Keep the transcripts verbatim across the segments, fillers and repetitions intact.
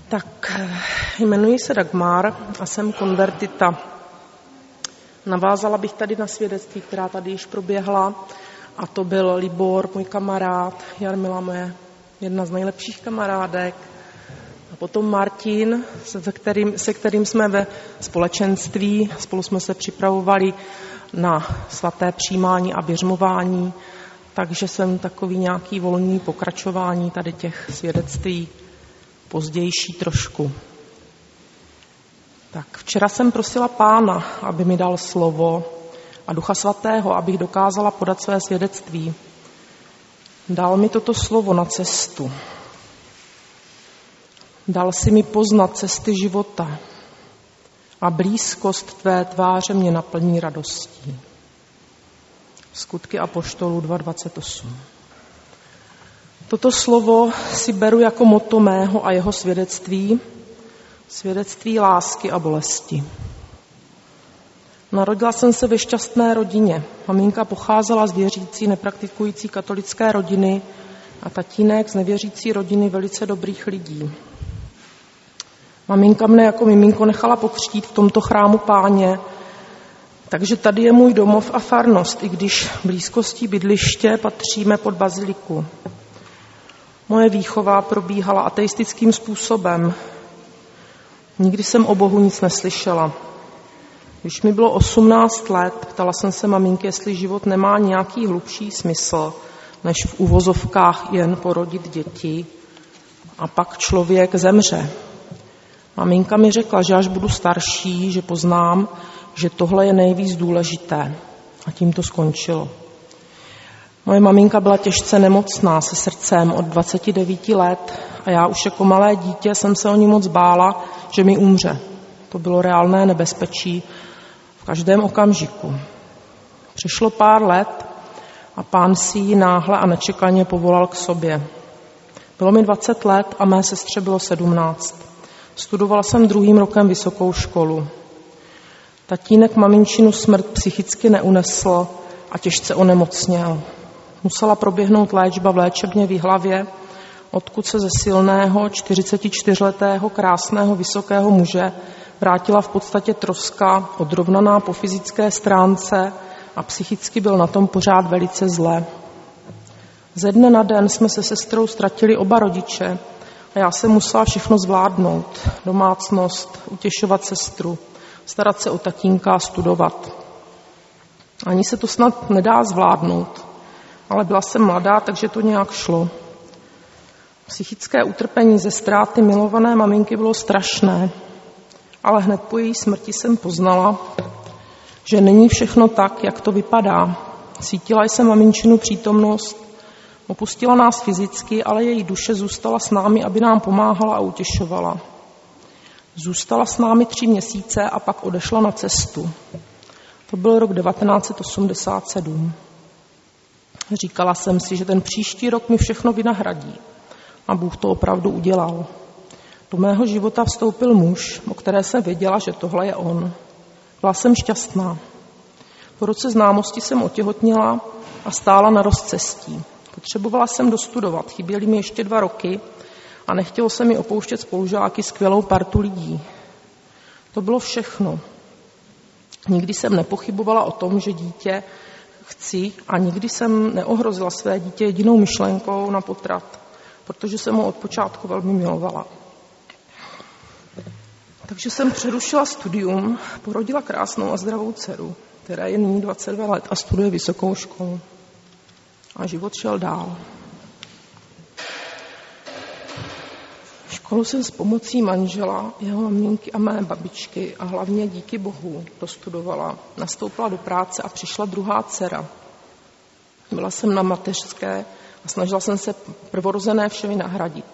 Tak jmenuji se Dagmar a jsem konvertita. Navázala bych tady na svědectví, která tady již proběhla, a to byl Libor, můj kamarád, Jarmila, moje jedna z nejlepších kamarádek, a potom Martin, se kterým, se kterým jsme ve společenství, spolu jsme se připravovali na svaté přijímání a běžmování, takže jsem takový nějaký volný pokračování tady těch svědectví, pozdější trošku. Tak včera jsem prosila Pána, aby mi dal slovo a Ducha Svatého, abych dokázala podat své svědectví. Dal mi toto slovo na cestu. Dal si mi poznat cesty života a blízkost tvé tváře mě naplní radostí. Skutky apoštolů dva dvacet osm. Toto slovo si beru jako motto mého a jeho svědectví, svědectví lásky a bolesti. Narodila jsem se ve šťastné rodině. Maminka pocházela z věřící, nepraktikující katolické rodiny a tatínek z nevěřící rodiny velice dobrých lidí. Maminka mne jako miminko nechala pokřtít v tomto chrámu Páně, takže tady je můj domov a farnost, i když blízkostí bydliště patříme pod baziliku. Moje výchova probíhala ateistickým způsobem. Nikdy jsem o Bohu nic neslyšela. Když mi bylo osmnáct let, ptala jsem se maminky, jestli život nemá nějaký hlubší smysl, než v uvozovkách jen porodit děti a pak člověk zemře. Maminka mi řekla, že až budu starší, že poznám, že tohle je nejvíc důležité. A tím to skončilo. Moje maminka byla těžce nemocná se srdcem od dvaceti devíti let a já už jako malé dítě jsem se o ní moc bála, že mi umře. To bylo reálné nebezpečí v každém okamžiku. Přišlo pár let a Pán si ji náhle a nečekaně povolal k sobě. Bylo mi dvacet let a mé sestře bylo sedmnáct. Studovala jsem druhým rokem vysokou školu. Tatínek maminčinu smrt psychicky neunesl a těžce onemocněl. Musela proběhnout léčba v léčebně v Jihlavě, odkud se ze silného čtyřicetičtyřletého krásného vysokého muže vrátila v podstatě troska, odrovnaná po fyzické stránce a psychicky byl na tom pořád velice zle. Ze dne na den jsme se sestrou ztratili oba rodiče a já jsem musela všechno zvládnout. Domácnost, utěšovat sestru, starat se o tatínka a studovat. Ani se to snad nedá zvládnout, ale byla jsem mladá, takže to nějak šlo. Psychické utrpení ze ztráty milované maminky bylo strašné, ale hned po její smrti jsem poznala, že není všechno tak, jak to vypadá. Cítila jsem maminčinu přítomnost, opustila nás fyzicky, ale její duše zůstala s námi, aby nám pomáhala a utěšovala. Zůstala s námi tři měsíce a pak odešla na cestu. To byl rok devatenáct set osmdesát sedm. Říkala jsem si, že ten příští rok mi všechno vynahradí. A Bůh to opravdu udělal. Do mého života vstoupil muž, o které jsem věděla, že tohle je on. Byla jsem šťastná. Po roce známosti jsem otěhotněla a stála na rozcestí. Potřebovala jsem dostudovat, chyběly mi ještě dva roky a nechtělo se mi opouštět spolužáky, skvělou partu lidí. To bylo všechno. Nikdy jsem nepochybovala o tom, že dítě chci a nikdy jsem neohrozila své dítě jedinou myšlenkou na potrat, protože jsem ho od počátku velmi milovala. Takže jsem přerušila studium, porodila krásnou a zdravou dceru, která je nyní dvacet dva let a studuje vysokou školu. A život šel dál. Školu jsem s pomocí manžela, jeho maminky a mé babičky a hlavně díky Bohu dostudovala. Nastoupila do práce a přišla druhá dcera. Byla jsem na mateřské a snažila jsem se prvorozené všemi nahradit.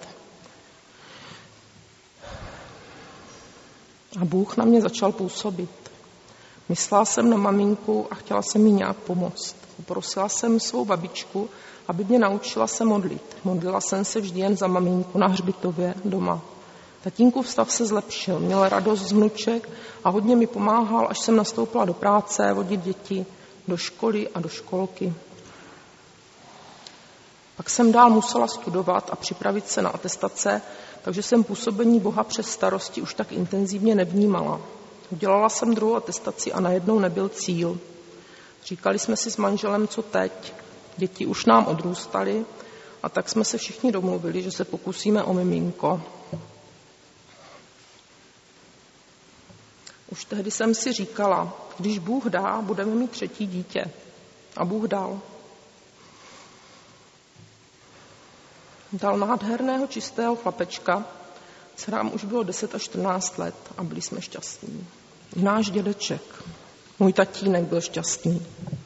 A Bůh na mě začal působit. Myslela jsem na maminku a chtěla jsem jí nějak pomoct. Poprosila jsem svou babičku, aby mě naučila se modlit. Modlila jsem se vždy jen za maminku na hřbitově doma. Tatínkův stav se zlepšil, měl radost z vnuček a hodně mi pomáhal, až jsem nastoupila do práce, vodit děti do školy a do školky. Pak jsem dál musela studovat a připravit se na atestace, takže jsem působení Boha přes starosti už tak intenzivně nevnímala. Udělala jsem druhou atestaci a najednou nebyl cíl. Říkali jsme si s manželem, co teď. Děti už nám odrůstaly a tak jsme se všichni domluvili, že se pokusíme o miminko. Už tehdy jsem si říkala, když Bůh dá, budeme mít třetí dítě. A Bůh dal. Dal nádherného, čistého chlapečka, dcerám už bylo deset až čtrnáct let a byli jsme šťastní. I náš dědeček, můj tatínek, byl šťastný.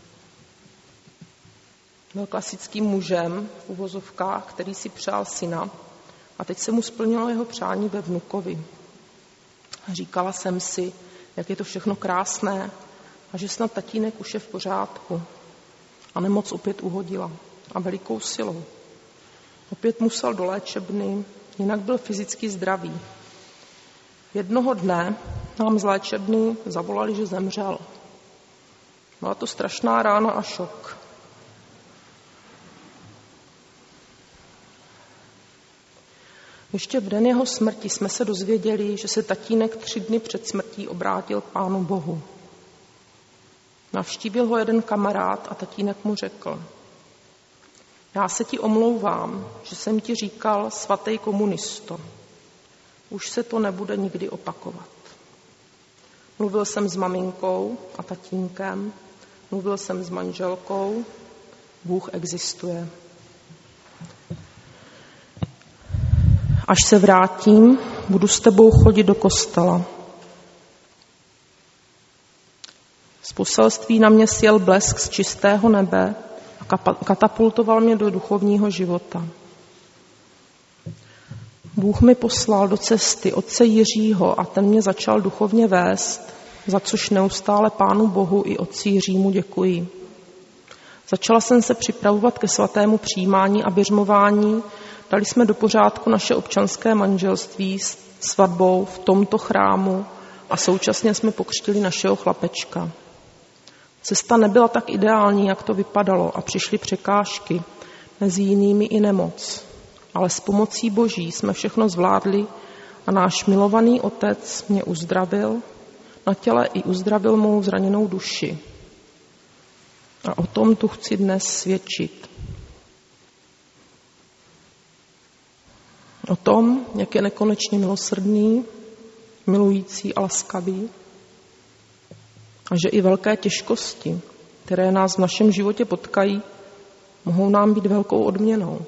Byl klasickým mužem v uvozovkách, který si přál syna a teď se mu splnilo jeho přání ve vnukovi. Říkala jsem si, jak je to všechno krásné a že snad tatínek už je v pořádku. A nemoc opět uhodila a velikou silou. Opět musel do léčebny, jinak byl fyzicky zdravý. Jednoho dne nám z léčebny zavolali, že zemřel. Byla to strašná rána a šok. Ještě v den jeho smrti jsme se dozvěděli, že se tatínek tři dny před smrtí obrátil k Pánu Bohu. Navštívil ho jeden kamarád a tatínek mu řekl: já se ti omlouvám, že jsem ti říkal svatý komunisto. Už se to nebude nikdy opakovat. Mluvil jsem s maminkou a tatínkem, mluvil jsem s manželkou, Bůh existuje. Až se vrátím, budu s tebou chodit do kostela. Z poselství na mě sjel blesk z čistého nebe a katapultoval mě do duchovního života. Bůh mi poslal do cesty otce Jiřího a ten mě začal duchovně vést, za což neustále Pánu Bohu i otci Jiřímu děkuji. Začala jsem se připravovat ke svatému přijímání a běžmování. Dali jsme do pořádku naše občanské manželství s svatbou v tomto chrámu a současně jsme pokřtili našeho chlapečka. Cesta nebyla tak ideální, jak to vypadalo, a přišly překážky, mezi jinými i nemoc. Ale s pomocí Boží jsme všechno zvládli a náš milovaný otec mě uzdravil, na těle i uzdravil mou zraněnou duši. A o tom tu chci dnes svědčit. O tom, jak je nekonečně milosrdný, milující a laskavý, a že i velké těžkosti, které nás v našem životě potkají, mohou nám být velkou odměnou.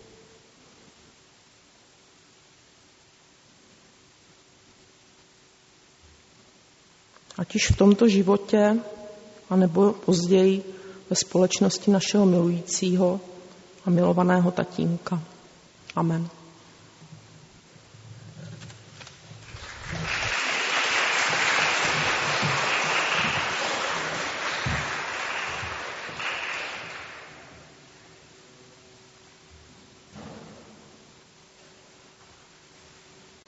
Ať již v tomto životě, anebo později ve společnosti našeho milujícího a milovaného tatínka. Amen.